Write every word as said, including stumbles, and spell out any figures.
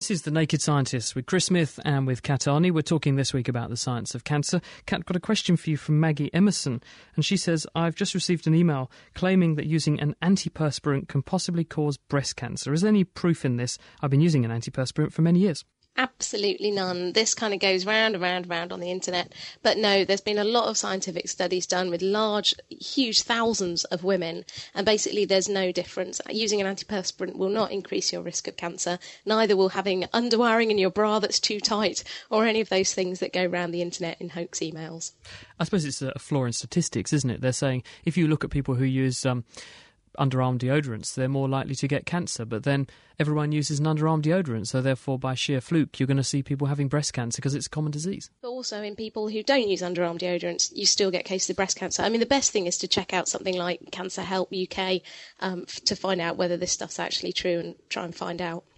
This is The Naked Scientists with Chris Smith and with Kat Arney. We're talking this week about the science of cancer. Kat, got a question for you from Maggie Emerson, and she says, I've just received an email claiming that using an antiperspirant can possibly cause breast cancer. Is there any proof in this? I've been using an antiperspirant for many years. Absolutely none. This kind of goes round and round and round on the internet. But no, there's been a lot of scientific studies done with large, huge thousands of women. And basically there's no difference. Using an antiperspirant will not increase your risk of cancer. Neither will having underwiring in your bra that's too tight or any of those things that go round the internet in hoax emails. I suppose it's a flaw in statistics, isn't it? They're saying if you look at people who use um, underarm deodorants, they're more likely to get cancer, but then everyone uses an underarm deodorant, so therefore by sheer fluke you're going to see people having breast cancer because it's a common disease. But also in people who don't use underarm deodorants, you still get cases of breast cancer. I mean, the best thing is to check out something like Cancer Help U K um, f- to find out whether this stuff's actually true and try and find out.